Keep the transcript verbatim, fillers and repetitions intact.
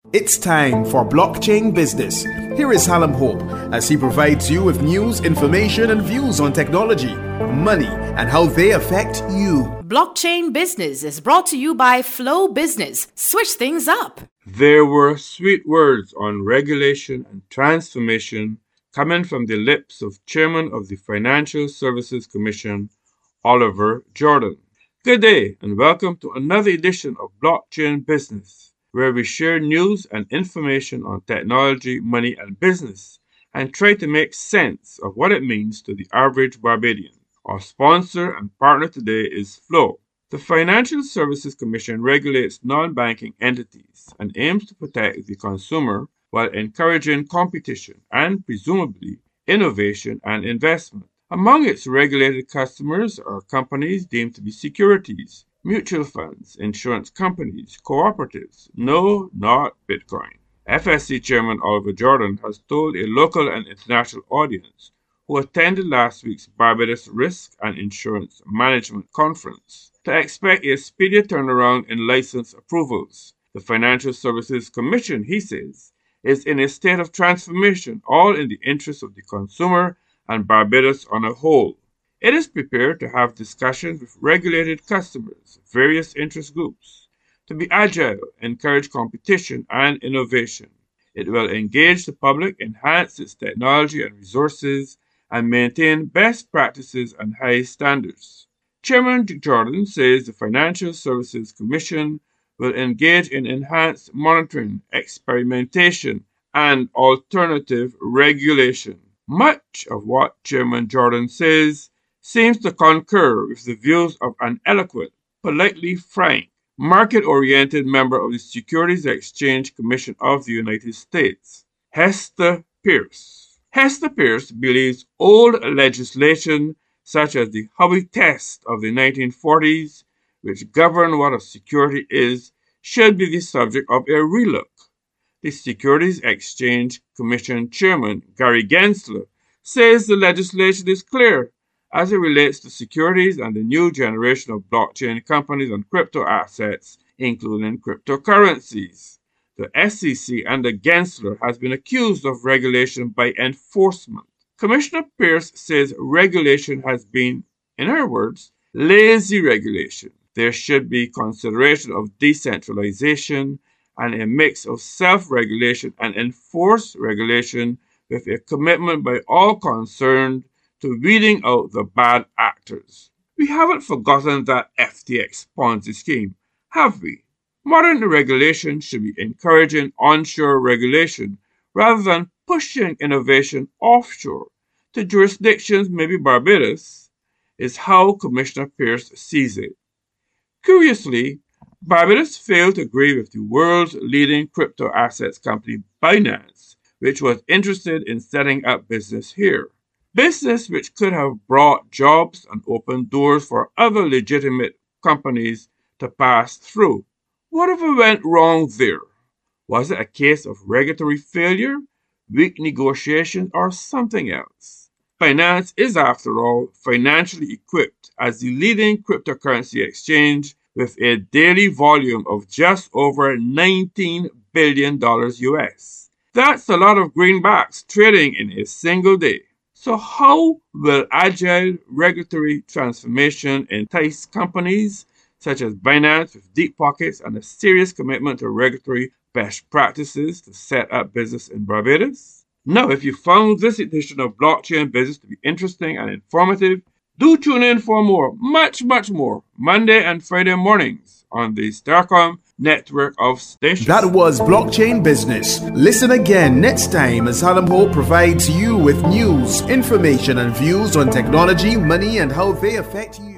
It's time for Blockchain Business. Here is Hallam Hope as he provides you with news, information, and views on technology, money, and how they affect you. Blockchain Business is brought to you by Flow Business. Switch things up. There were sweet words on regulation and transformation coming from the lips of Chairman of the Financial Services Commission, Oliver Jordan. Good day and welcome to another edition of Blockchain Business, where we share news and information on technology, money, and business, and try to make sense of what it means to the average Barbadian. Our sponsor and partner today is Flow. The Financial Services Commission regulates non-banking entities and aims to protect the consumer while encouraging competition and, presumably, innovation and investment. Among its regulated customers are companies deemed to be securities, mutual funds, insurance companies, cooperatives. No, not Bitcoin. F S C Chairman Oliver Jordan has told a local and international audience who attended last week's Barbados Risk and Insurance Management Conference to expect a speedier turnaround in license approvals. The Financial Services Commission, he says, is in a state of transformation, all in the interest of the consumer and Barbados on a whole. It is prepared to have discussions with regulated customers, various interest groups, to be agile, encourage competition and innovation. It will engage the public, enhance its technology and resources, and maintain best practices and high standards. Chairman Jordan says the Financial Services Commission will engage in enhanced monitoring, experimentation, and alternative regulation. Much of what Chairman Jordan says seems to concur with the views of an eloquent, politely frank, market-oriented member of the Securities Exchange Commission of the United States, Hester Peirce. Hester Peirce believes old legislation such as the Howey Test of the nineteen forties, which govern what a security is, should be the subject of a relook. The Securities Exchange Commission Chairman, Gary Gensler, says the legislation is clear as it relates to securities and the new generation of blockchain companies and crypto assets, including cryptocurrencies. The S E C under Gensler has been accused of regulation by enforcement. Commissioner Peirce says regulation has been, in her words, lazy regulation. There should be consideration of decentralization and a mix of self-regulation and enforced regulation with a commitment by all concerned to weeding out the bad actors. We haven't forgotten that F T X Ponzi scheme, have we? Modern regulation should be encouraging onshore regulation rather than pushing innovation offshore to jurisdictions, maybe Barbados, is how Commissioner Peirce sees it. Curiously, Barbados failed to agree with the world's leading crypto assets company Binance, which was interested in setting up business here. Business which could have brought jobs and opened doors for other legitimate companies to pass through. Whatever went wrong there? Was it a case of regulatory failure, weak negotiations, or something else? Binance is, after all, financially equipped as the leading cryptocurrency exchange with a daily volume of just over nineteen billion dollars U S. That's a lot of greenbacks trading in a single day. So how will agile regulatory transformation entice companies such as Binance with deep pockets and a serious commitment to regulatory best practices to set up business in Barbados? Now, if you found this edition of Blockchain Business to be interesting and informative, do tune in for more, much, much more, Monday and Friday mornings on the Starcom network of stations. That was Blockchain Business. Listen again next time as Hallam Hope provides you with news, information, and views on technology, money, and how they affect you.